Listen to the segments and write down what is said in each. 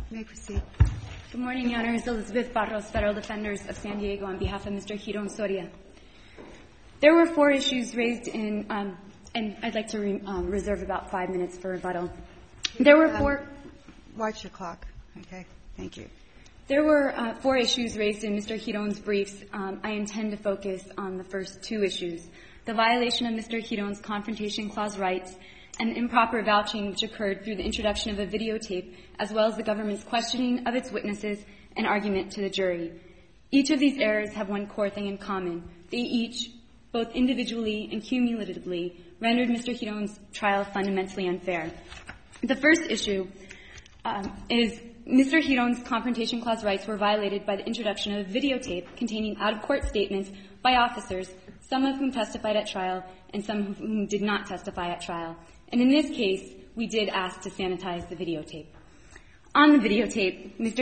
You may proceed. Good morning, Your Honors. Elizabeth Barros, Federal Defenders of San Diego, on behalf of Mr. Giron Soria. There were 4 issues raised in, and I'd like to reserve about 5 minutes for rebuttal. There were 4. Watch your clock. Okay. Thank you. There were 4 issues raised in Mr. Giron's briefs. I intend to focus on the first 2 issues: the violation of Mr. Giron's Confrontation Clause rights and improper vouching which occurred through the introduction of a videotape, as well as the government's questioning of its witnesses and argument to the jury. Each of these errors have one core thing in common. They each, both individually and cumulatively, rendered Mr. Giron's trial fundamentally unfair. The first issue is Mr. Giron's Confrontation Clause rights were violated by the introduction of a videotape containing out-of-court statements by officers, some of whom testified at trial and some of whom did not testify at trial. And in this case, we did ask to sanitize the videotape. On the videotape, Mr.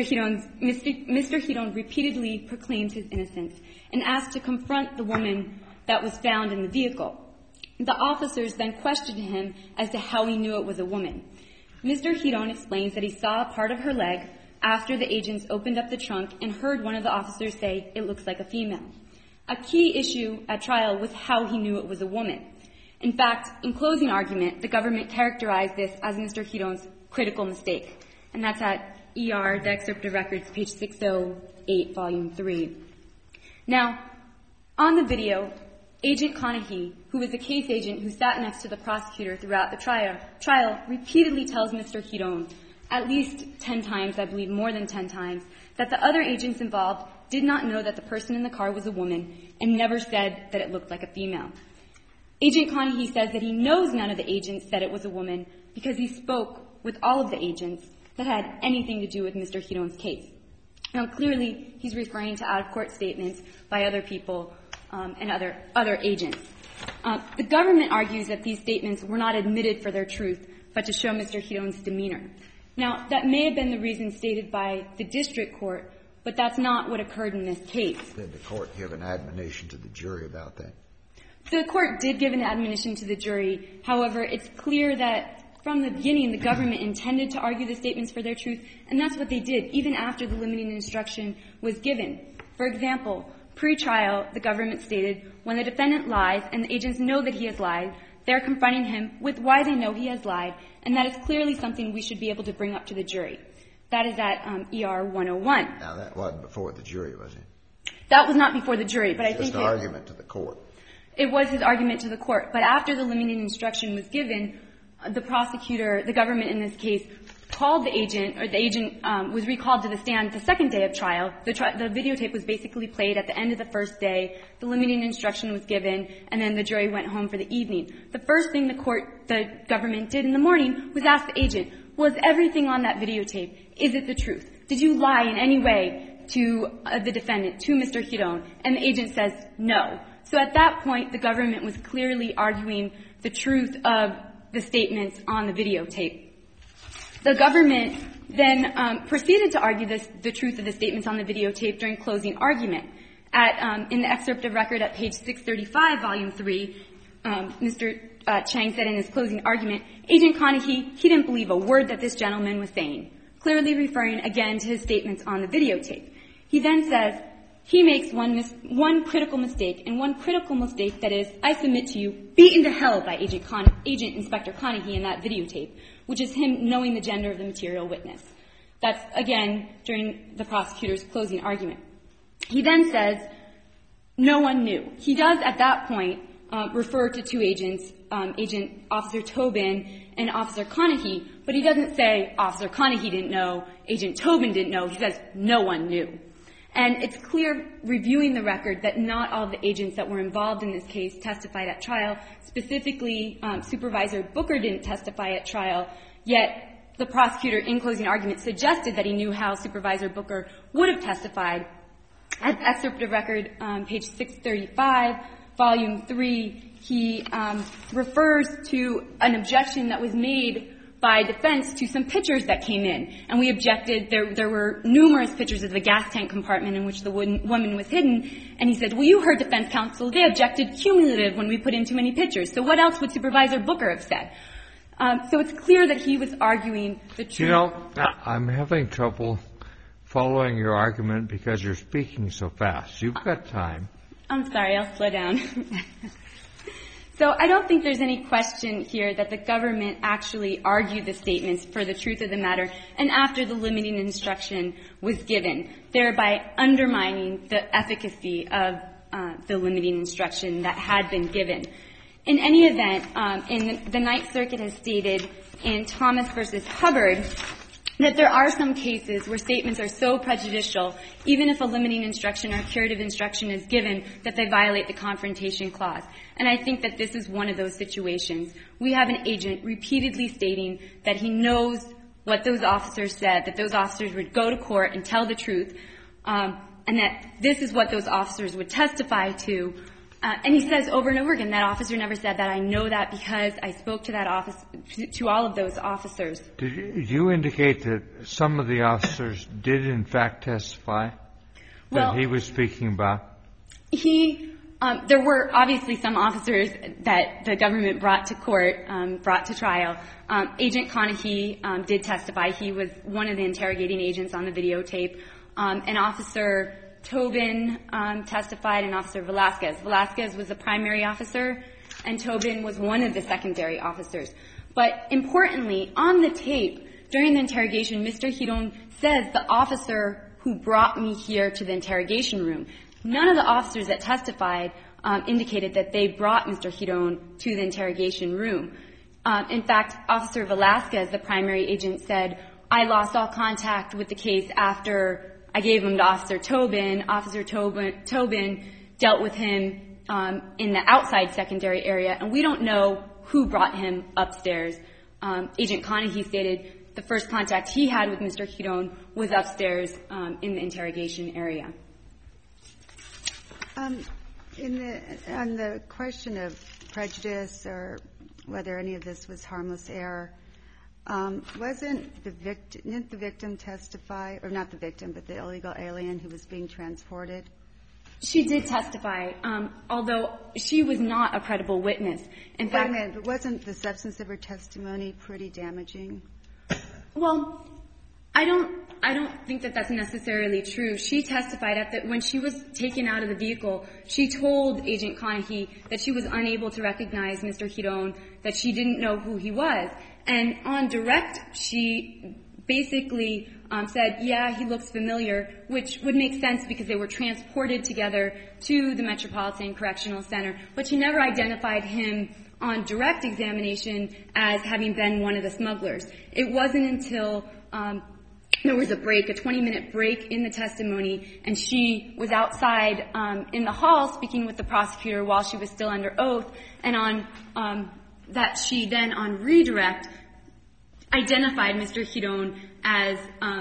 Giron repeatedly proclaimed his innocence and asked to confront the woman that was found in the vehicle. The officers then questioned him as to how he knew it was a woman. Mr. Giron explains that he saw a part of her leg after the agents opened up the trunk and heard one of the officers say, "It looks like a female." A key issue at trial was how he knew it was a woman. In fact, in closing argument, the government characterized this as Mr. Giron's critical mistake, and that's at ER, the excerpt of records, page 608, volume 3. Now, on the video, Agent Conahee, who was the case agent who sat next to the prosecutor throughout the trial, repeatedly tells Mr. Giron, at least 10 times, I believe more than 10 times, that the other agents involved did not know that the person in the car was a woman and never said that it looked like a female. Agent Conahee says that he knows none of the agents said it was a woman because he spoke with all of the agents that had anything to do with Mr. Giron's case. Now, clearly, he's referring to out-of-court statements by other people and other agents. The government argues that these statements were not admitted for their truth, but to show Mr. Giron's demeanor. Now, that may have been the reason stated by the district court, but that's not what occurred in this case. Did the court give an admonition to the jury about that? The court did give an admonition to the jury. However, it's clear that from the beginning, the government intended to argue the statements for their truth, and that's what they did, even after the limiting instruction was given. For example, pre-trial, the government stated, when the defendant lies and the agents know that he has lied, they're confronting him with why they know he has lied, and that is clearly something we should be able to bring up to the jury. That is at ER 101. Now, that wasn't before the jury, was it? That was not before the jury, but I think it's just an argument to the court. It was his argument to the court. But after the limiting instruction was given, the prosecutor, the government in this case, called the agent, or the agent was recalled to the stand the second day of trial. The videotape was basically played at the end of the first day. The limiting instruction was given, and then the jury went home for the evening. The first thing the government did in the morning was ask the agent, was everything on that videotape, is it the truth? Did you lie in any way to the defendant, to Mr. Giron? And the agent says no. So at that point, the government was clearly arguing the truth of the statements on the videotape. The government then proceeded to argue the truth of the statements on the videotape during closing argument. In the excerpt of record at page 635, volume 3, Mr. Chang said in his closing argument, Agent Conahee, he didn't believe a word that this gentleman was saying, clearly referring again to his statements on the videotape. He then says, he makes one critical mistake, and one critical mistake that is, I submit to you, beaten to hell by Agent Inspector Conahee in that videotape, which is him knowing the gender of the material witness. That's, again, during the prosecutor's closing argument. He then says, no one knew. He does, at that point, refer to 2 agents, Officer Tobin and Officer Conahee, but he doesn't say Officer Conahee didn't know, Agent Tobin didn't know. He says no one knew. And it's clear, reviewing the record, that not all the agents that were involved in this case testified at trial. Specifically, Supervisor Booker didn't testify at trial, yet the prosecutor, in closing argument, suggested that he knew how Supervisor Booker would have testified. At excerpt of record, page 635, volume 3, he refers to an objection that was made by defense to some pictures that came in. And we objected. There were numerous pictures of the gas tank compartment in which the woman was hidden. And he said, well, you heard defense counsel. They objected cumulative when we put in too many pictures. So what else would Supervisor Booker have said? So it's clear that he was arguing the truth. You know, I'm having trouble following your argument because you're speaking so fast. You've got time. I'm sorry, I'll slow down. So I don't think there's any question here that the government actually argued the statements for the truth of the matter and after the limiting instruction was given, thereby undermining the efficacy of the limiting instruction that had been given. In any event, the Ninth Circuit has stated in Thomas v. Hubbard that there are some cases where statements are so prejudicial, even if a limiting instruction or curative instruction is given, that they violate the Confrontation Clause. And I think that this is one of those situations. We have an agent repeatedly stating that he knows what those officers said, that those officers would go to court and tell the truth, and that this is what those officers would testify to. And he says over and over again, that officer never said that. I know that because I spoke to that to all of those officers. Did you indicate that some of the officers did in fact testify that he was speaking about? There were obviously some officers that the government brought to court, brought to trial. Agent Conahee did testify. He was one of the interrogating agents on the videotape. And Officer Tobin testified, and Officer Velasquez. Velasquez was the primary officer, and Tobin was one of the secondary officers. But importantly, on the tape, during the interrogation, Mr. Giron says the officer who brought me here to the interrogation room. None of the officers that testified indicated that they brought Mr. Giron to the interrogation room. In fact, Officer Velasquez, the primary agent, said, I lost all contact with the case after I gave him to Officer Tobin. Officer Tobin dealt with him in the outside secondary area, and we don't know who brought him upstairs. Agent Conahee stated the first contact he had with Mr. Giron was upstairs in the interrogation area. On the question of prejudice or whether any of this was harmless error, didn't the victim testify, or not the victim, but the illegal alien who was being transported? She did testify, although she was not a credible witness. In fact, Wait a minute, but wasn't the substance of her testimony pretty damaging? Well, I don't think that that's necessarily true. She testified that when she was taken out of the vehicle, she told Agent Conahee that she was unable to recognize Mr. Giron, that she didn't know who he was. And on direct, she basically said, yeah, he looks familiar, which would make sense because they were transported together to the Metropolitan Correctional Center. But she never identified him on direct examination as having been one of the smugglers. It wasn't until there was a break, a 20-minute break in the testimony, and she was outside in the hall speaking with the prosecutor while she was still under oath, and on that she then on redirect identified Mr. Giron as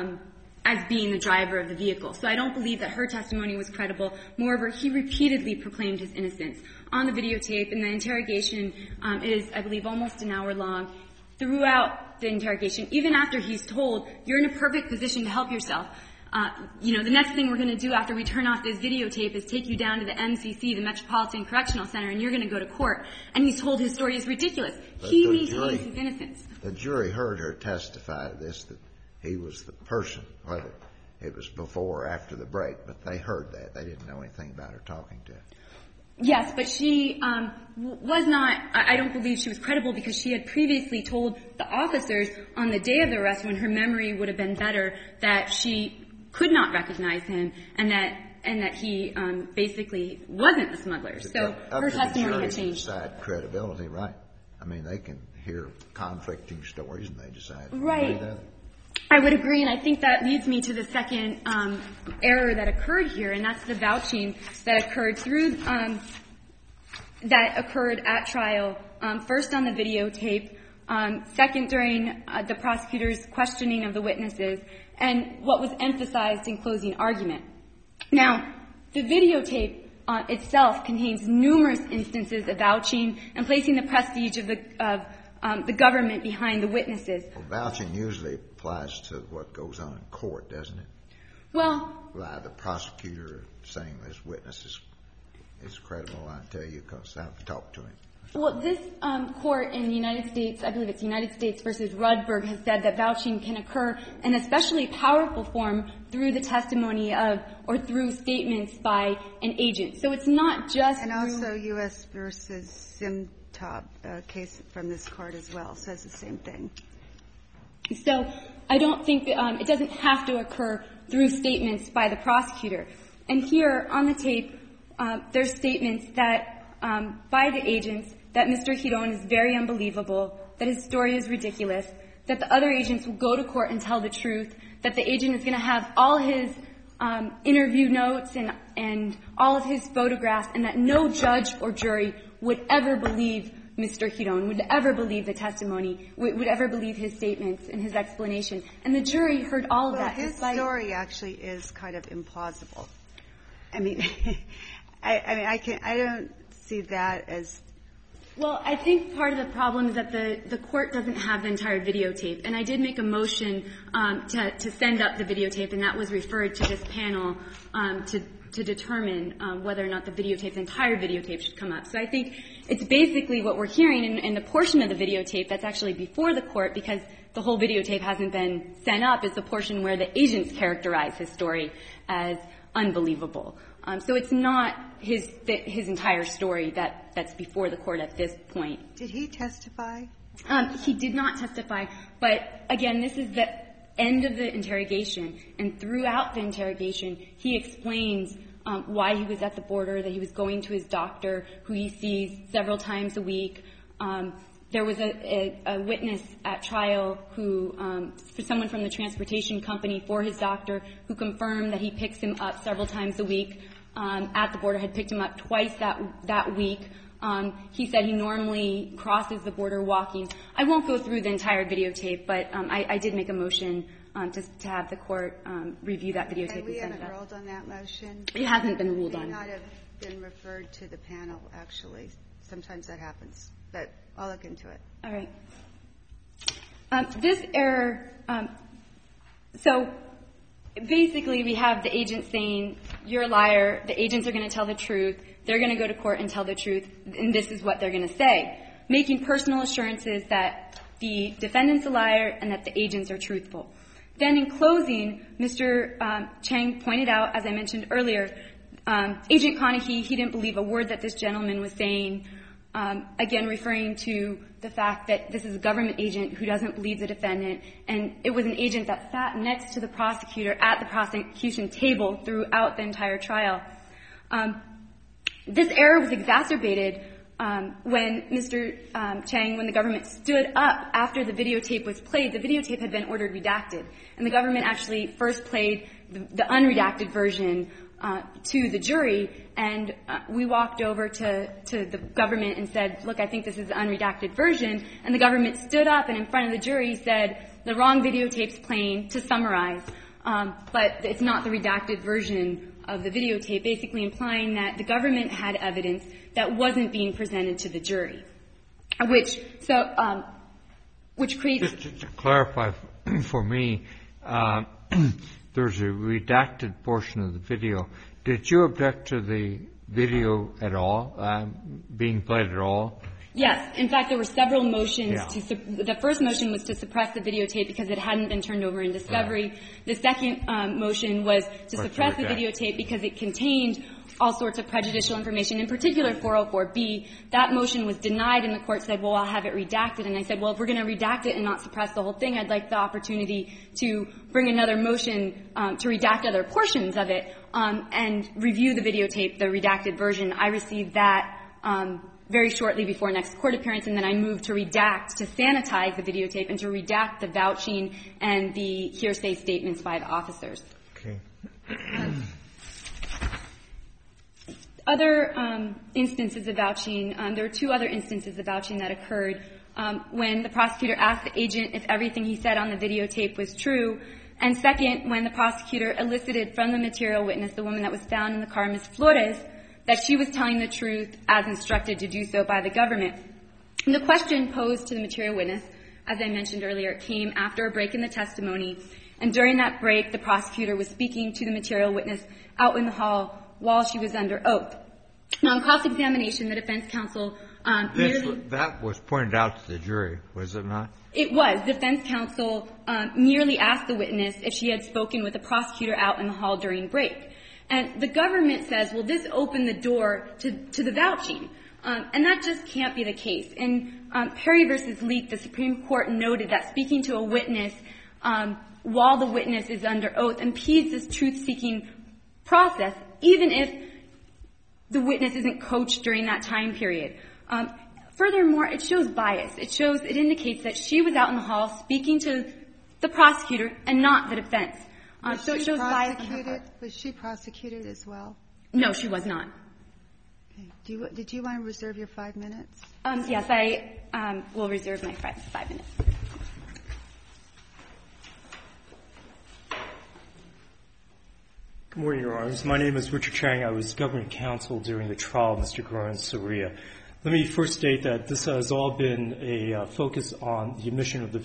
being the driver of the vehicle. So I don't believe that her testimony was credible. Moreover, he repeatedly proclaimed his innocence. On the videotape, and the interrogation is, I believe, almost an hour long. Throughout the interrogation, even after he's told, you're in a perfect position to help yourself. The next thing we're going to do after we turn off this videotape is take you down to the MCC, the Metropolitan Correctional Center, and you're going to go to court. And he's told his story is ridiculous. He maintains his innocence. The jury heard her testify to this, that he was the person, whether it was before or after the break, but they heard that. They didn't know anything about her talking to him. Yes, but she was not, I don't believe she was credible because she had previously told the officers on the day of the arrest, when her memory would have been better, that she could not recognize him and that he basically wasn't the smuggler. So her testimony had changed. Up to the jury decide credibility, right? I mean, they can hear conflicting stories and they decide. Right. I would agree, and I think that leads me to the second error that occurred here, and that's the vouching that occurred at trial, first on the videotape, second during the prosecutor's questioning of the witnesses, and what was emphasized in closing argument. Now, the videotape itself contains numerous instances of vouching and placing the prestige of the government behind the witnesses. Well, vouching usually applies to what goes on in court, doesn't it? Well, the prosecutor saying this witness is credible, I tell you, because I've talked to him. Well, this court in the United States, I believe it's United States versus Rudberg, has said that vouching can occur in especially powerful form through the testimony of or through statements by an agent. So it's not just And also U.S. versus Simtab, a case from this court as well, says the same thing. So I don't think it doesn't have to occur through statements by the prosecutor. And here on the tape, there's statements that by the agents that Mr. Giron is very unbelievable, that his story is ridiculous, that the other agents will go to court and tell the truth, that the agent is going to have all his interview notes and all of his photographs, and that no judge or jury would ever believe Mr. Giron, would ever believe the testimony, would ever believe his statements and his explanation. And the jury heard all of that. His story actually is kind of implausible. I mean, I don't see that as. Well, I think part of the problem is that the court doesn't have the entire videotape. And I did make a motion to send up the videotape, and that was referred to this panel to determine whether or not the entire videotape should come up. So I think it's basically what we're hearing in the portion of the videotape that's actually before the court, because the whole videotape hasn't been sent up, is the portion where the agents characterize his story as unbelievable. So it's not his entire story that's before the court at this point. Did he testify? He did not testify. But, again, this is the end of the interrogation. And throughout the interrogation, he explains why he was at the border, that he was going to his doctor, who he sees several times a week. There was a witness at trial who, for someone from the transportation company for his doctor, who confirmed that he picks him up several times a week at the border, had picked him up twice that week. He said he normally crosses the border walking. I won't go through the entire videotape, but I did make a motion to have the court review that videotape. And we haven't ruled on that motion? It hasn't been ruled on. It may not have been referred to the panel, actually. Sometimes that happens. But I'll look into it. All right. This error, so basically we have the agent saying, you're a liar, the agents are going to tell the truth, they're going to go to court and tell the truth, and this is what they're going to say, making personal assurances that the defendant's a liar and that the agents are truthful. Then in closing, Mr. Chang pointed out, as I mentioned earlier, Agent Conaghy, he didn't believe a word that this gentleman was saying, again referring to the fact that this is a government agent who doesn't believe the defendant, and it was an agent that sat next to the prosecutor at the prosecution table throughout the entire trial. This error was exacerbated when Mr. Chang, when the government stood up after the videotape was played. The videotape had been ordered redacted, and the government actually first played the unredacted version to the jury, and we walked over to the government and said, look, I think this is the unredacted version, and the government stood up and in front of the jury said, the wrong videotape's playing, to summarize, but it's not the redacted version of the videotape, basically implying that the government had evidence that wasn't being presented to the jury, which creates... Just to clarify for me, there's a redacted portion of the video. Did you object to the video at all, being played at all? Yes. In fact, there were several motions. Yeah. The first motion was to suppress the videotape because it hadn't been turned over in discovery. Right. The second motion was to suppress the videotape because it contained all sorts of prejudicial information, in particular 404B. That motion was denied, and the court said, well, I'll have it redacted. And I said, well, if we're going to redact it and not suppress the whole thing, I'd like the opportunity to bring another motion to redact other portions of it and review the videotape, the redacted version. I received that very shortly before next court appearance, and then I moved to redact, to sanitize the videotape and to redact the vouching and the hearsay statements by the officers. Okay. Other instances of vouching, there were two other instances of vouching that occurred when the prosecutor asked the agent if everything he said on the videotape was true, and second, when the prosecutor elicited from the material witness, the woman that was found in the car, Ms. Flores, that she was telling the truth as instructed to do so by the government. And the question posed to the material witness, as I mentioned earlier, came after a break in the testimony, and during that break, the prosecutor was speaking to the material witness out in the hall while she was under oath. Now, on cross-examination, the defense counsel That was pointed out to the jury, was it not? It was. Defense counsel merely asked the witness if she had spoken with the prosecutor out in the hall during break. And the government says, well, this opened the door to the vouching. And that just can't be the case. In Perry v. Leak, the Supreme Court noted that speaking to a witness while the witness is under oath impedes this truth-seeking process, even if the witness isn't coached during that time period. Furthermore, it shows bias. It indicates that she was out in the hall speaking to the prosecutor and not the defense. So it shows bias on her part. Was she prosecuted as well? No, she was not. Okay. Did you want to reserve your 5 minutes? Yes, I will reserve my 5 minutes. Good morning, Your Honors. My name is Richard Chang. I was government counsel during the trial of Mr. Gorin-Soria. Let me first state that this has all been a focus on the admission of the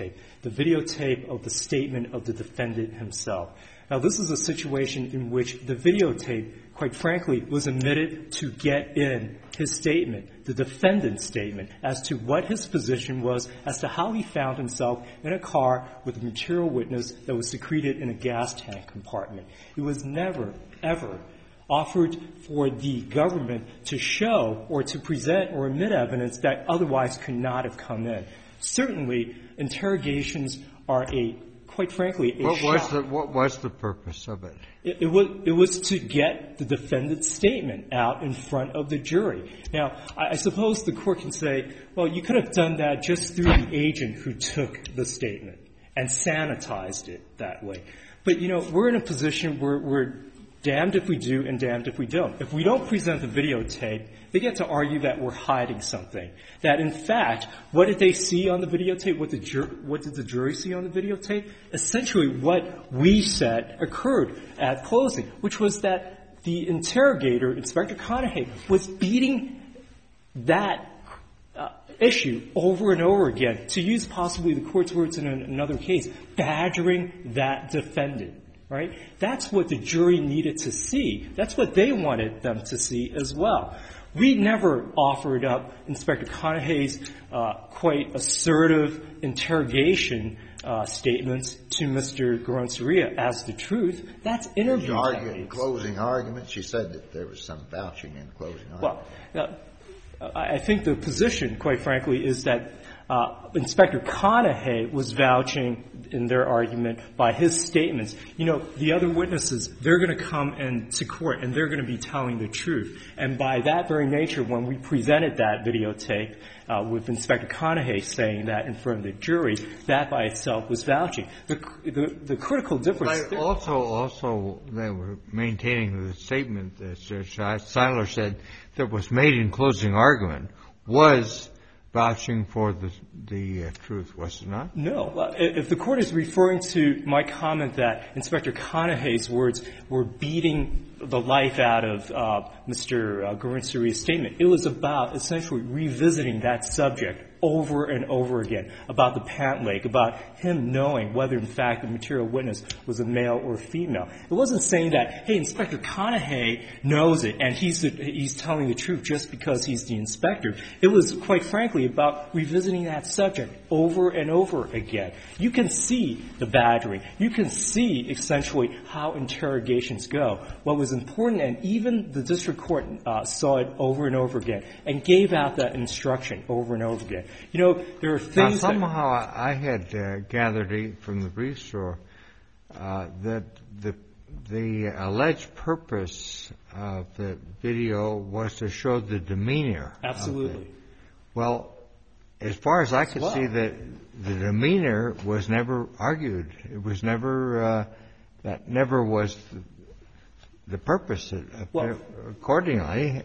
videotape of the statement of the defendant himself. Now, this is a situation in which the videotape, quite frankly, was admitted to get in his statement, the defendant's statement, as to what his position was, as to how he found himself in a car with a material witness that was secreted in a gas tank compartment. It was never, ever offered for the government to show or to present or admit evidence that otherwise could not have come in. Certainly, interrogations are quite frankly, shock. What was the purpose of it? It was to get the defendant's statement out in front of the jury. Now, I suppose the court can say, well, you could have done that just through the agent who took the statement and sanitized it that way. But, we're in a position where we're damned if we do and damned if we don't. If we don't present the videotape, they get to argue that we're hiding something. That, in fact, what did they see on the videotape? What did the jury see on the videotape? Essentially, what we said occurred at closing, which was that the interrogator, Inspector Conahay, was beating that issue over and over again, to use possibly the court's words in another case, badgering that defendant. Right? That's what the jury needed to see. That's what they wanted them to see as well. We never offered up Inspector Conahay's quite assertive interrogation statements to Mr. Gorin-Soria as the truth. That's interview techniques. Did you argue in closing arguments? She said that there was some vouching in closing arguments. Well, I think the position, quite frankly, is that Inspector Conahay was vouching in their argument by his statements. The other witnesses, they're going to come into court and they're going to be telling the truth. And by that very nature, when we presented that videotape with Inspector Conahay saying that in front of the jury, that by itself was vouching. The critical difference there. Also, they were maintaining the statement that Judge Seiler said that was made in closing argument was vouching for the truth, was it not? No. If the court is referring to my comment that Inspector Conahay's words were beating the life out of Mr. Gorin-Soria's statement, it was about essentially revisiting that subject over and over again, about the pant leg, about him knowing whether, in fact, the material witness was a male or female. It wasn't saying that, hey, Inspector Conahay knows it and he's telling the truth just because he's the inspector. It was, quite frankly, about revisiting that subject over and over again. You can see the badgering. You can see, essentially, how interrogations go. What was important, and even the district court saw it over and over again and gave out that instruction over and over again. There are things somehow I had gathered from the briefs that the alleged purpose of the video was to show the demeanor. Absolutely. Well, as far as I could see, the demeanor was never argued. It was never that never was the purpose. Accordingly,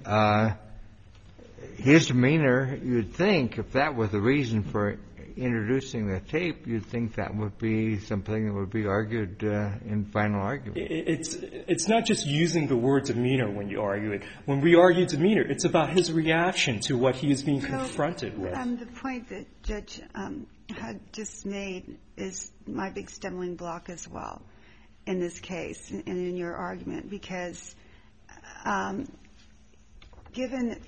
his demeanor, you'd think, if that was the reason for introducing the tape, you'd think that would be something that would be argued in final argument. It's not just using the word demeanor when you argue it. When we argue demeanor, it's about his reaction to what he is being confronted with. The point that Judge had just made is my big stumbling block as well in this case and in your argument, because given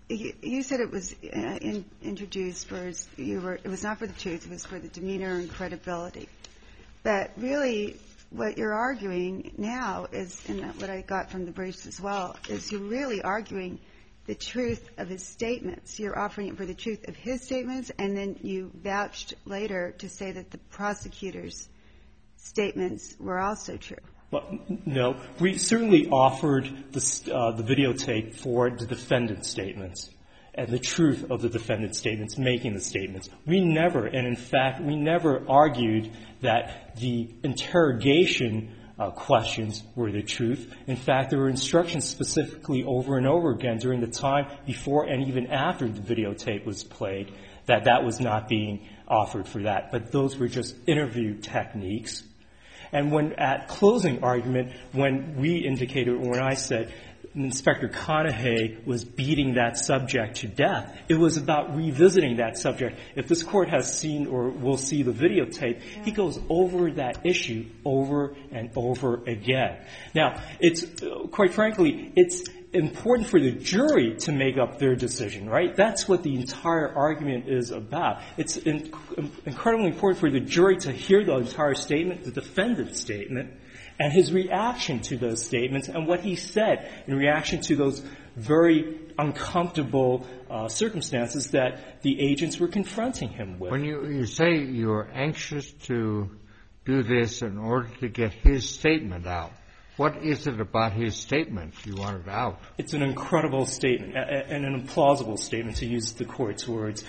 you said it was introduced for it was not for the truth, it was for the demeanor and credibility. But really, what you're arguing now is, and what I got from the briefs as well, is you're really arguing the truth of his statements. You're offering it for the truth of his statements, and then you vouched later to say that the prosecutor's statements were also true. Well, no. We certainly offered the videotape for the defendant's statements and the truth of the defendant's statements, making the statements. We never, and in fact, we never argued that the interrogation questions were the truth. In fact, there were instructions specifically over and over again during the time before and even after the videotape was played that that was not being offered for that. But those were just interview techniques. And when at closing argument, when we indicated, or when I said Inspector Conahay was beating that subject to death, it was about revisiting that subject. If this Court has seen or will see the videotape, he goes over that issue over and over again. Now, it's, quite frankly, it's important for the jury to make up their decision, right? That's what the entire argument is about. It's incredibly important for the jury to hear the entire statement, the defendant's statement, and his reaction to those statements and what he said in reaction to those very uncomfortable circumstances that the agents were confronting him with. When you say you're anxious to do this in order to get his statement out, what is it about his statement you want it out? It's an incredible statement and an implausible statement, to use the Court's words.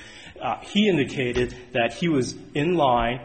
He indicated that he was in line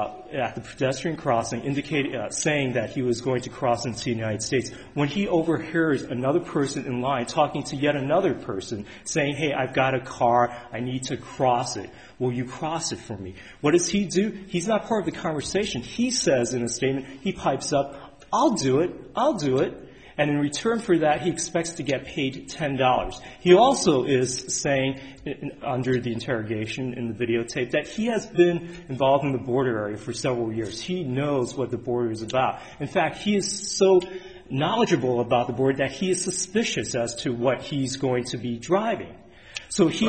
at the pedestrian crossing, saying that he was going to cross into the United States. When he overhears another person in line talking to yet another person, saying, hey, I've got a car, I need to cross it. Will you cross it for me? What does he do? He's not part of the conversation. He says in a statement, he pipes up, I'll do it, I'll do it. And in return for that, he expects to get paid $10. He also is saying, under the interrogation in the videotape, that he has been involved in the border area for several years. He knows what the border is about. In fact, he is so knowledgeable about the border that he is suspicious as to what he's going to be driving. So he...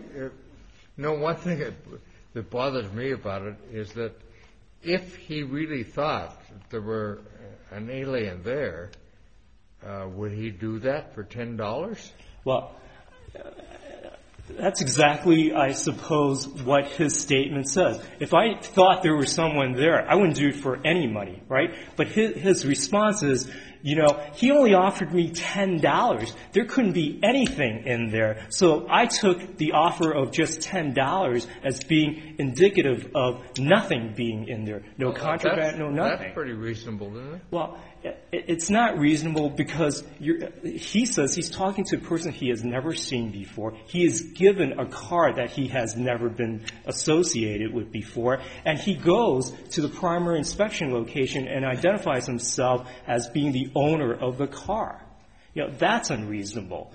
Well, one thing that bothers me about it is that if he really thought there were an alien there, would he do that for $10? Well, that's exactly, I suppose, what his statement says. If I thought there was someone there, I wouldn't do it for any money, right? But his response is, you know, he only offered me $10. There couldn't be anything in there. So I took the offer of just $10 as being indicative of nothing being in there. No contraband, no nothing. That's pretty reasonable, isn't it? Well, it's not reasonable because he says he's talking to a person he has never seen before. He is given a car that he has never been associated with before, and he goes to the primary inspection location and identifies himself as being the owner of the car. You know, that's unreasonable.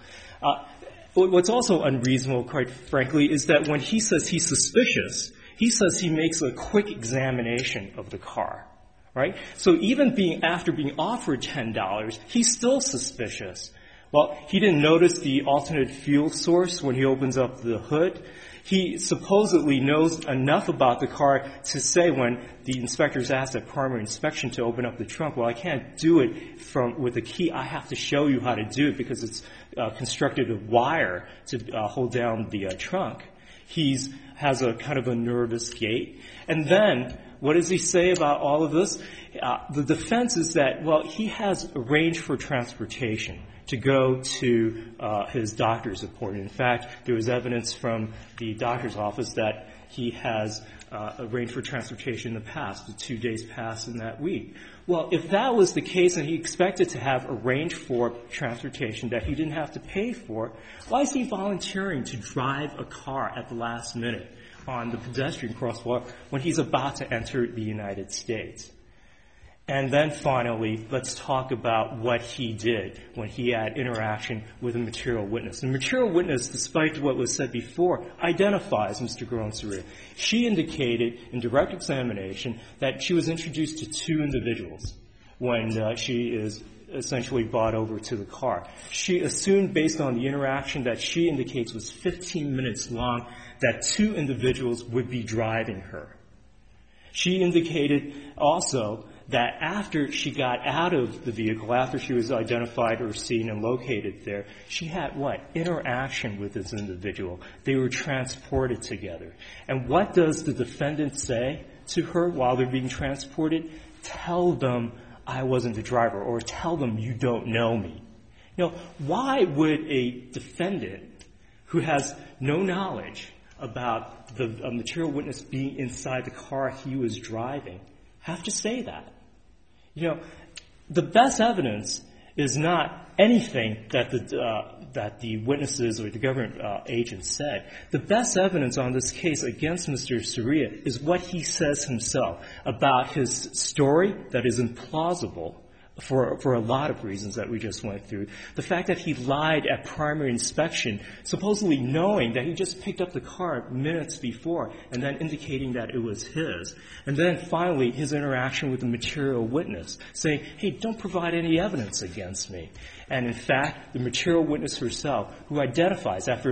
What's also unreasonable, quite frankly, is that when he says he's suspicious, he says he makes a quick examination of the car. Right? So even after being offered $10, he's still suspicious. Well, he didn't notice the alternate fuel source when he opens up the hood. He supposedly knows enough about the car to say when the inspectors asked at primary inspection to open up the trunk, well, I can't do it with a key. I have to show you how to do it because it's constructed of wire to hold down the trunk. He has a kind of a nervous gait. And then what does he say about all of this? The defense is that, well, he has arranged for transportation to go to his doctor's appointment. In fact, there was evidence from the doctor's office that he has arranged for transportation in the past, the 2 days past in that week. Well, if that was the case and he expected to have arranged for transportation that he didn't have to pay for, why is he volunteering to drive a car at the last minute on the pedestrian crosswalk when he's about to enter the United States? And then finally, let's talk about what he did when he had interaction with a material witness. The material witness, despite what was said before, identifies Mr. Groenseria. She indicated in direct examination that she was introduced to two individuals when she is essentially brought over to the car. She assumed, based on the interaction that she indicates was 15 minutes long, that two individuals would be driving her. She indicated also that after she got out of the vehicle, after she was identified or seen and located there, she had what? Interaction with this individual. They were transported together. And what does the defendant say to her while they're being transported? Tell them I wasn't the driver, or tell them you don't know me. You know, why would a defendant who has no knowledge about the material witness being inside the car he was driving have to say that? You know, the best evidence is not anything that the witnesses or the government agents said. The best evidence on this case against Mr. Soria is what he says himself about his story that is implausible for a lot of reasons that we just went through. The fact that he lied at primary inspection, supposedly knowing that he just picked up the car minutes before and then indicating that it was his. And then finally, his interaction with the material witness, saying, hey, don't provide any evidence against me. And in fact, the material witness herself, who identifies after a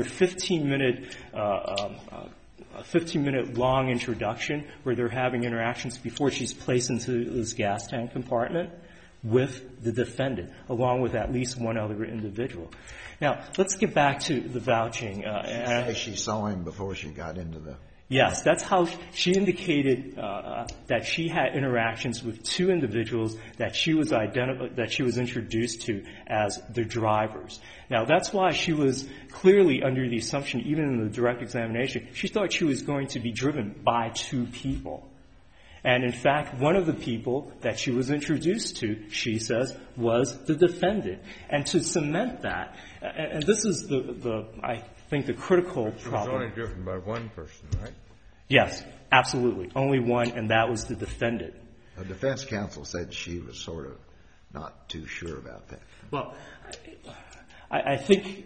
15-minute long introduction where they're having interactions before she's placed into this gas tank compartment with the defendant, along with at least one other individual. Now, let's get back to the vouching. She saw him before she got into the... Yes, that's how she indicated that she had interactions with two individuals that she was introduced to as the drivers. Now, that's why she was clearly under the assumption, even in the direct examination, she thought she was going to be driven by two people. And in fact, one of the people that she was introduced to, she says, was the defendant. And to cement that, and this is I think the critical problem. She was only driven by one person, right? Yes, absolutely. Only one, and that was the defendant. The defense counsel said she was sort of not too sure about that. Well, I think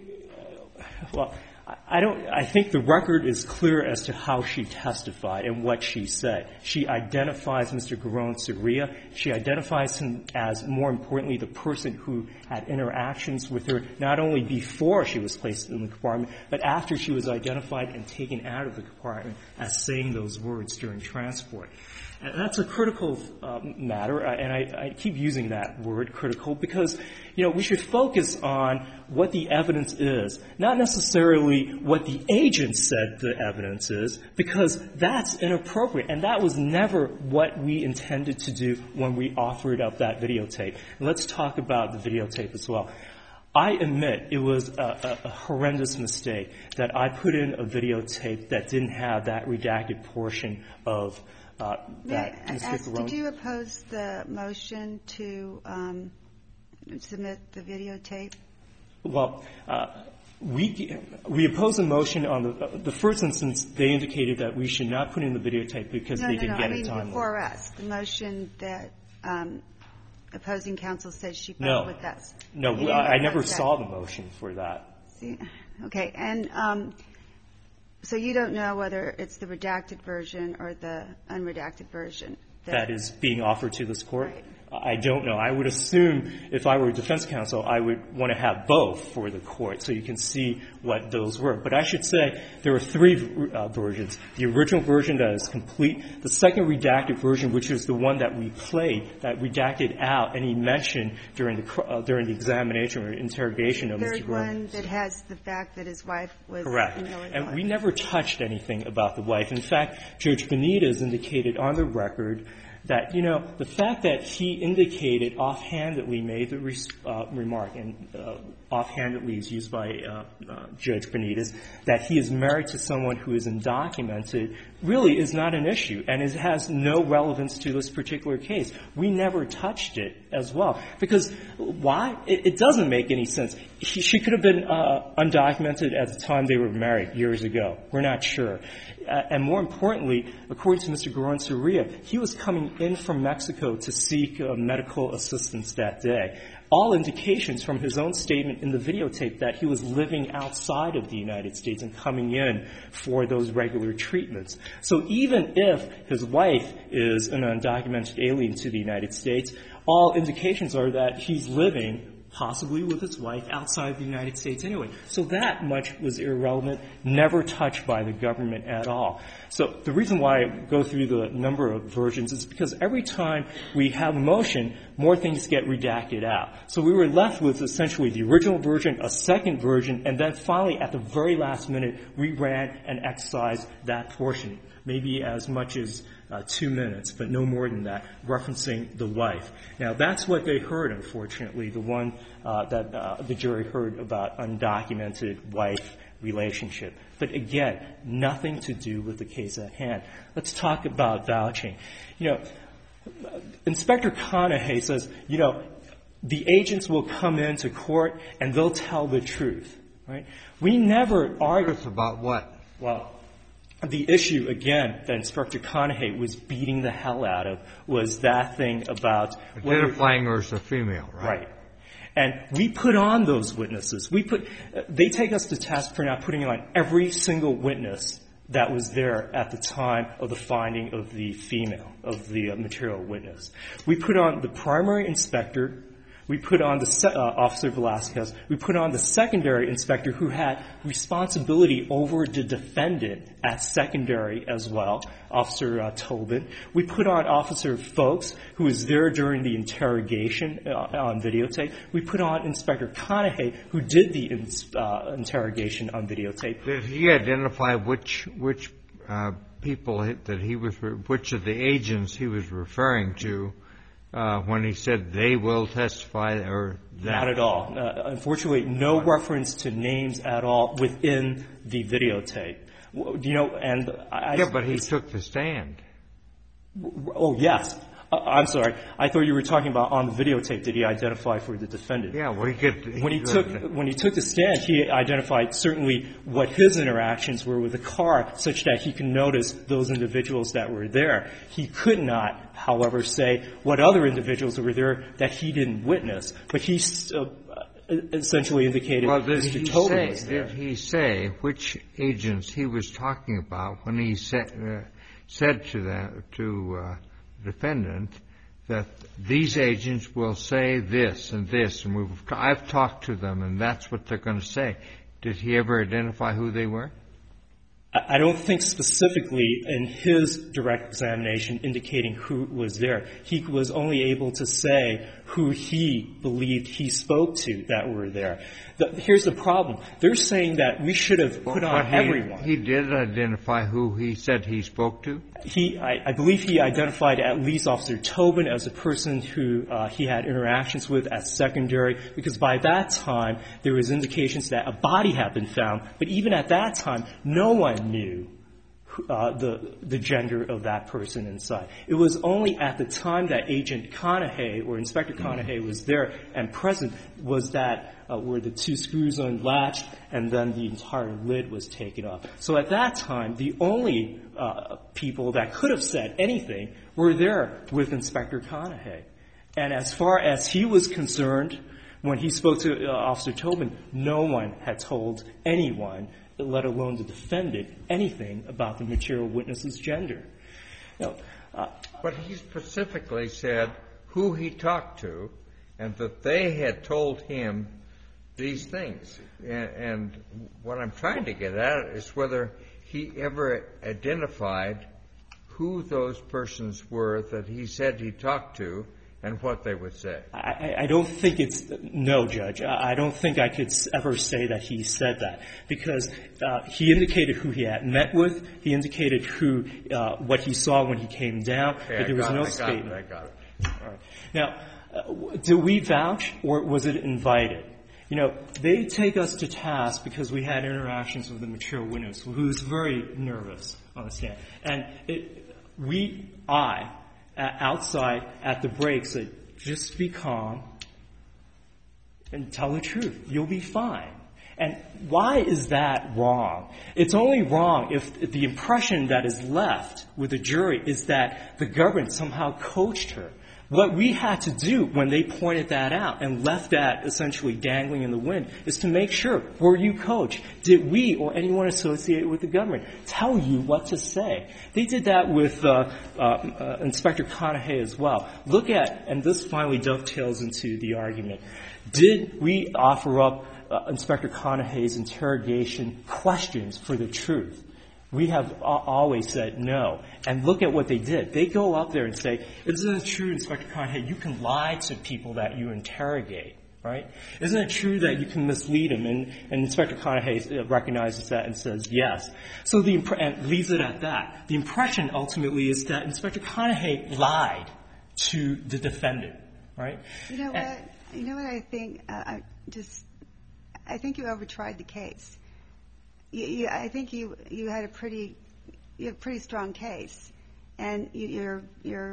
the record is clear as to how she testified and what she said. She identifies Mr. Giron Soria. She identifies him as, more importantly, the person who had interactions with her not only before she was placed in the compartment, but after she was identified and taken out of the compartment as saying those words during transport. And that's a critical matter, and I keep using that word, critical, because, you know, we should focus on what the evidence is, not necessarily what the agent said the evidence is, because that's inappropriate, and that was never what we intended to do when we offered up that videotape. And let's talk about the videotape as well. I admit it was a horrendous mistake that I put in a videotape that didn't have that redacted portion of Did you oppose the motion to submit the videotape? Well, we opposed the motion on the first instance. They indicated that we should not put in the videotape because they didn't get it timely. Before us, the motion that opposing counsel said she filed with us. No, I never saw the motion for that. See? Okay, and so you don't know whether it's the redacted version or the unredacted version that is being offered to this court? Right. I don't know. I would assume if I were defense counsel, I would want to have both for the court so you can see what those were. But I should say there are three versions. The original version that is complete, the second redacted version, which is the one that we played, that redacted out any mention during the examination or interrogation of Mr. Giron. There's one that has the fact that his wife was correct. And we never touched anything about the wife. In fact, Judge Benitez indicated on the record that, you know, the fact that he indicated offhandedly made the remark, and offhandedly is used by Judge Benitez, that he is married to someone who is undocumented really is not an issue, and it has no relevance to this particular case. We never touched it as well. Because why? It doesn't make any sense. She could have been undocumented at the time they were married years ago. We're not sure. And more importantly, according to Mr. Giron Soria, he was coming in from Mexico to seek medical assistance that day. all indications from his own statement in the videotape that he was living outside of the United States and coming in for those regular treatments. So even if his wife is an undocumented alien to the United States, all indications are that he's living possibly with his wife outside the United States anyway. So that much was irrelevant, never touched by the government at all. So the reason why I go through the number of versions is because every time we have a motion, more things get redacted out. So we were left with essentially the original version, a second version, and then finally at the very last minute, we ran and excised that portion, maybe as much as 2 minutes, but no more than that, referencing the wife. Now, that's what they heard, unfortunately, the one that the jury heard about undocumented wife relationship. But again, nothing to do with the case at hand. Let's talk about vouching. You know, Inspector Conahay says, you know, the agents will come into court and they'll tell the truth, right? We never argued. Truth about what? Well, the issue, again, that Inspector Conahay was beating the hell out of was that thing about identifying her as a female, right? Right. And we put on those witnesses. They take us to task for not putting on every single witness that was there at the time of the finding of the female, of the material witness. We put on the primary inspector. We put on the Officer Velasquez. We put on the secondary inspector who had responsibility over the defendant at secondary as well, Officer Tobin. We put on Officer Folks, who was there during the interrogation on videotape. We put on Inspector Conahay, who did the interrogation on videotape. Did he identify which people that he was, which of the agents he was referring to? When he said they will testify or that? Not at all. Unfortunately, no reference to names at all within the videotape. You know, and but he took the stand. Oh, yes. I'm sorry. I thought you were talking about on the videotape. Did he identify for the defendant? Yeah. Well, when he took the stand, he identified certainly what his interactions were with the car, such that he can notice those individuals that were there. He could not, however, say what other individuals were there that he didn't witness. But he essentially indicated Mr. Tobin was there. Did he say which agents he was talking about when he said to the defendant that these agents will say this and this, and I've talked to them, and that's what they're going to say? Did he ever identify who they were? I don't think specifically in his direct examination indicating who was there. He was only able to say who he believed he spoke to that were there. Here's the problem. They're saying that we should have put on everyone. He did identify who he said he spoke to? I believe he identified at least Officer Tobin as a person who he had interactions with at secondary, because by that time there was indications that a body had been found. But even at that time, no one knew the gender of that person inside. It was only at the time that Agent Conahay or Inspector Conahay was there and present was that where the two screws unlatched and then the entire lid was taken off. So at that time, the only people that could have said anything were there with Inspector Conahay. And as far as he was concerned, when he spoke to Officer Tobin, no one had told anyone, let alone the defendant, anything about the material witness's gender. But he specifically said who he talked to and that they had told him these things. And what I'm trying to get at is whether he ever identified who those persons were that he said he talked to and what they would say. I don't think no, Judge. I don't think I could ever say that he said that, because he indicated who he had met with. He indicated what he saw when he came down, but there was no statement. I got it. All right. Now, do we vouch or was it invited? You know, they take us to task because we had interactions with the material witness who was very nervous on the stand. And outside at the break said, just be calm and tell the truth. You'll be fine. And why is that wrong? It's only wrong if the impression that is left with the jury is that the government somehow coached her What we had to do when they pointed that out and left that essentially dangling in the wind is to make sure, were you coached? Did we or anyone associated with the government tell you what to say? They did that with Inspector Conahay as well. Look at, and this finally dovetails into the argument, did we offer up Inspector Conahay's interrogation questions for the truth? We have always said no. And look at what they did. They go up there and say, isn't it true, Inspector Conahay, you can lie to people that you interrogate, right? Isn't it true that you can mislead them? And Inspector Conahay recognizes that and says yes. So and leaves it at that. The impression ultimately is that Inspector Conahay lied to the defendant, right? You know what I think? I think you overtried the case. I think you had a pretty strong case, and you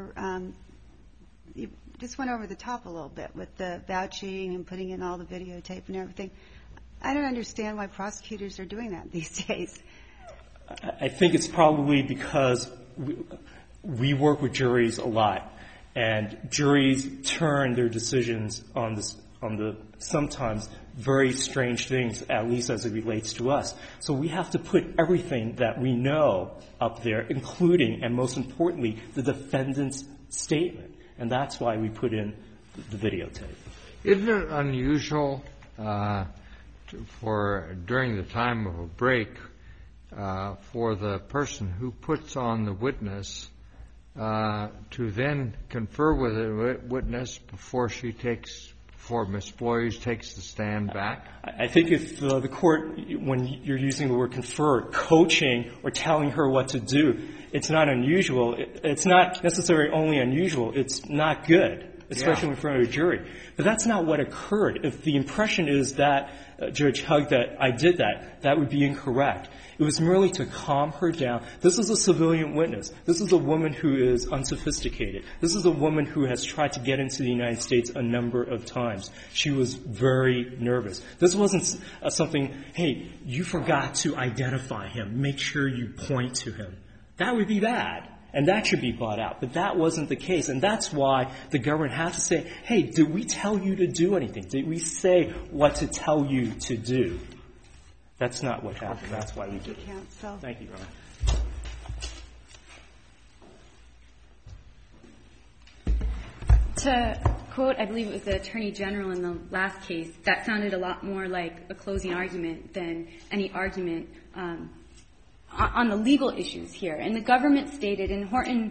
just went over the top a little bit with the vouching and putting in all the videotape and everything. I don't understand why prosecutors are doing that these days. I think it's probably because we work with juries a lot, and juries turn their decisions on the sometimes very strange things, at least as it relates to us. So we have to put everything that we know up there, including, and most importantly, the defendant's statement. And that's why we put in the videotape. Isn't it unusual for during the time of a break for the person who puts on the witness to then confer with the witness before Ms. Bloys takes the stand back? I think if the court, when you're using the word confer, coaching or telling her what to do, it's not unusual. It's not necessarily only unusual. It's not good, especially in front of a jury. But that's not what occurred. If the impression is that, Judge Hugg, that I did that, that would be incorrect. It was merely to calm her down. This is a civilian witness. This is a woman who is unsophisticated. This is a woman who has tried to get into the United States a number of times. She was very nervous. This wasn't something, hey, you forgot to identify him. Make sure you point to him. That would be bad. And that should be brought out. But that wasn't the case. And that's why the government has to say, hey, did we tell you to do anything? Did we say what to tell you to do? That's not what happened. That's why we did it. Thank you, Your Honor. To quote, I believe it was the Attorney General in the last case, that sounded a lot more like a closing argument than any argument on the legal issues here. And the government stated in Horton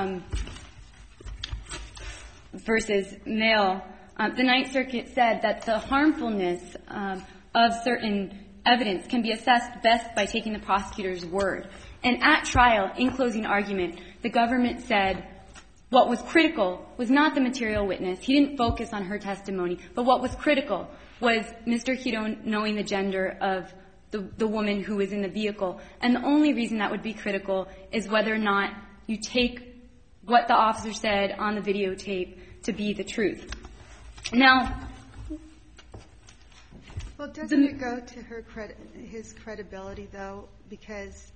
versus Mail, the Ninth Circuit said that the harmfulness of certain evidence can be assessed best by taking the prosecutor's word. And at trial, in closing argument, the government said what was critical was not the material witness. He didn't focus on her testimony. But what was critical was Mr. Hedone knowing the gender of the woman who was in the vehicle. And the only reason that would be critical is whether or not you take what the officer said on the videotape to be the truth. Now, well, doesn't it go to his credibility, though? Because,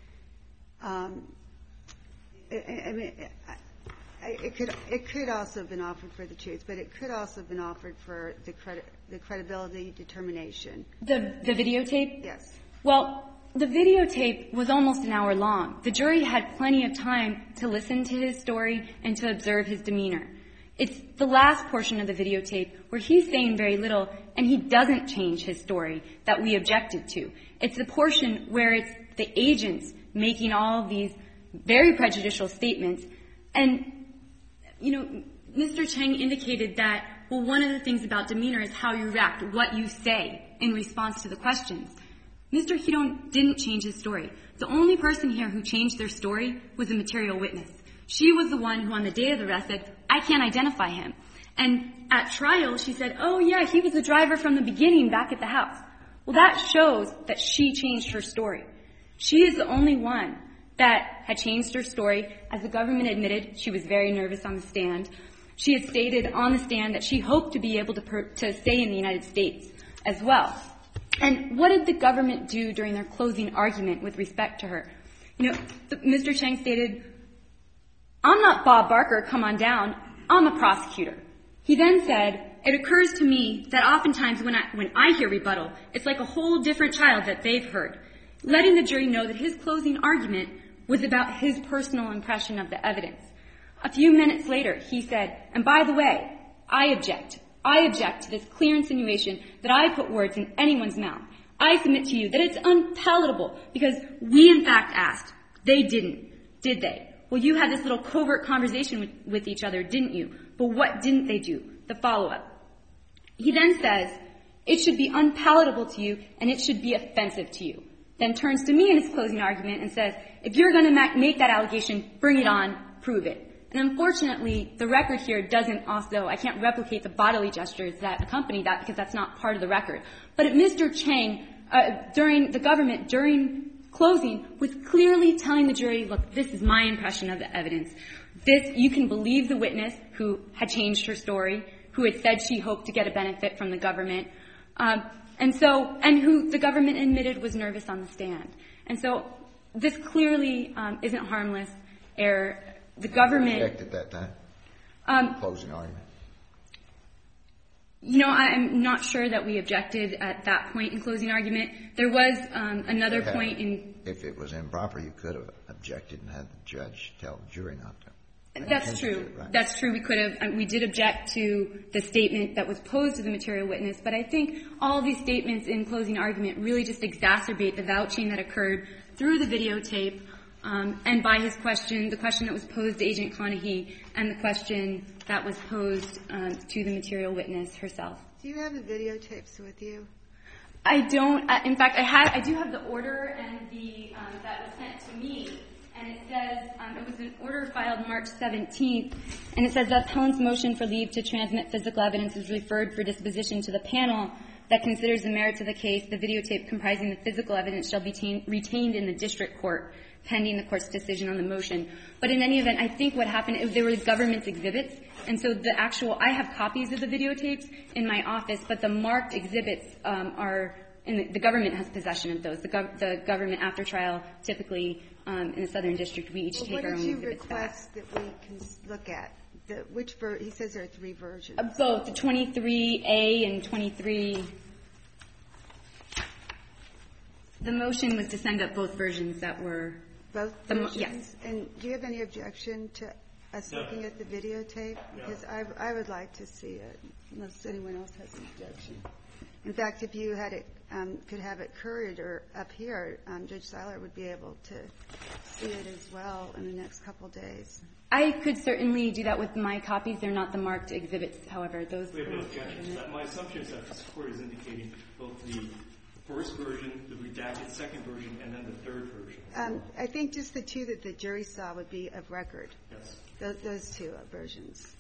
it could also have been offered for the truth, but it could also have been offered for the credibility determination. The videotape? Yes. Well, the videotape was almost an hour long. The jury had plenty of time to listen to his story and to observe his demeanor. It's the last portion of the videotape where he's saying very little and he doesn't change his story that we objected to. It's the portion where it's the agents making all of these very prejudicial statements. And, you know, Mr. Cheng indicated that, well, one of the things about demeanor is how you react, what you say in response to the questions. Mr. Hedone didn't change his story. The only person here who changed their story was a material witness. She was the one who on the day of the arrest said, I can't identify him. And at trial, she said, oh, yeah, he was the driver from the beginning back at the house. Well, that shows that she changed her story. She is the only one that had changed her story. As the government admitted, she was very nervous on the stand. She had stated on the stand that she hoped to be able to stay in the United States as well. And what did the government do during their closing argument with respect to her? You know, Mr. Cheng stated, I'm not Bob Barker, come on down. I'm a prosecutor. He then said, it occurs to me that oftentimes when I hear rebuttal, it's like a whole different child that they've heard, letting the jury know that his closing argument was about his personal impression of the evidence. A few minutes later, he said, and by the way, I object. I object to this clear insinuation that I put words in anyone's mouth. I submit to you that it's unpalatable because we, in fact, asked. They didn't, did they? Well, you had this little covert conversation with each other, didn't you? But what didn't they do? The follow-up. He then says, it should be unpalatable to you and it should be offensive to you. Then turns to me in his closing argument and says, if you're going to make that allegation, bring it on, prove it. And unfortunately, the record here doesn't also, I can't replicate the bodily gestures that accompany that because that's not part of the record. But Mr. Chang, during closing, was clearly telling the jury, look, this is my impression of the evidence. You can believe the witness who had changed her story, who had said she hoped to get a benefit from the government, and who the government admitted was nervous on the stand. And so this clearly isn't harmless error. The government objected at that time. Closing argument. I'm not sure that we objected at that point in closing argument. There was another point in. If it was improper, you could have objected and had the judge tell the jury not to. That's true. Right? That's true. We could have. We did object to the statement that was posed to the material witness. But I think all of these statements in closing argument really just exacerbate the vouching that occurred through the videotape. And by his question, the question that was posed to Agent Conahee and the question that was posed to the material witness herself. Do you have the videotapes with you? I don't. In fact, I do have the order and that was sent to me. And it says, it was an order filed March 17th, and it says that Appellant's motion for leave to transmit physical evidence is referred for disposition to the panel that considers the merits of the case. The videotape comprising the physical evidence shall be retained in the district court pending the court's decision on the motion. But in any event, I think what happened is there were government's exhibits, and so I have copies of the videotapes in my office, but the marked exhibits the government has possession of those. The government, after trial, typically in the Southern District, we each take our own exhibits back. What did you request that we can look at? He says there are 3 versions. Both, the 23A and 23. The motion was to send up both versions that were. Both versions? Yes. And do you have any objection to us looking at the videotape? Because I would like to see it, unless anyone else has an objection. In fact, if you had it, could have it couriered or up here, Judge Seiler would be able to see it as well in the next couple days. I could certainly do that with my copies. They're not the marked exhibits, however. We have no objection to that. My assumption is that this Court is indicating both the first version, the redacted second version, and then the third version. I think just the 2 that the jury saw would be of record. Yes. Those 2 versions.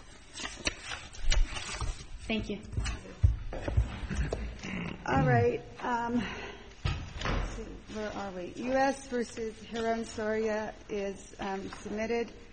Thank you. All right. Let's see, where are we? U.S. versus Hiron Soria is submitted.